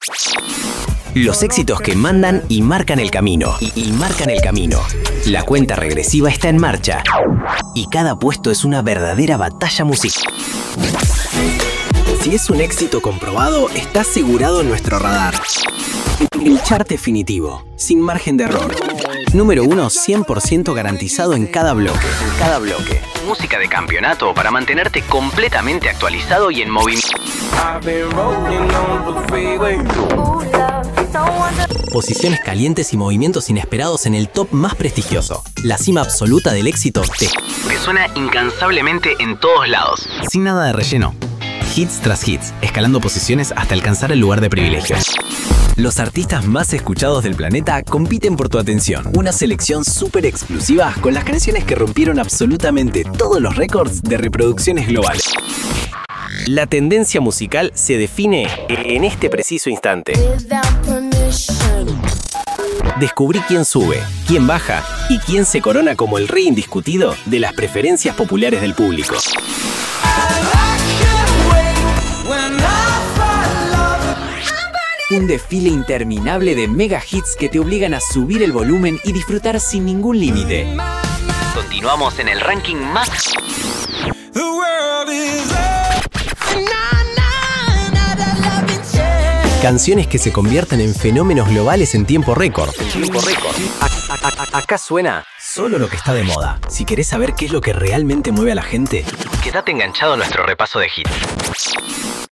Los éxitos que mandan y marcan el camino. Y marcan el camino. La cuenta regresiva está en marcha. Y cada puesto es una verdadera batalla musical. Si es un éxito comprobado, está asegurado en nuestro radar. El chart definitivo, sin margen de error. Número 1, 100% garantizado en cada bloque. Música de campeonato para mantenerte completamente actualizado y en movimiento. Posiciones calientes y movimientos inesperados en el top más prestigioso. La cima absoluta del éxito que suena incansablemente en todos lados. Sin nada de relleno. Hits tras hits, escalando posiciones hasta alcanzar el lugar de privilegio. Los artistas más escuchados del planeta compiten por tu atención. Una selección súper exclusiva con las canciones que rompieron absolutamente todos los récords de reproducciones globales. La tendencia musical se define en este preciso instante. Descubrí quién sube, quién baja y quién se corona como el rey indiscutido de las preferencias populares del público. Un desfile interminable de mega hits que te obligan a subir el volumen y disfrutar sin ningún límite. Continuamos en el ranking más. Canciones que se convierten en fenómenos globales en tiempo récord. Acá suena solo lo que está de moda. Si querés saber qué es lo que realmente mueve a la gente, quédate enganchado a nuestro repaso de hits.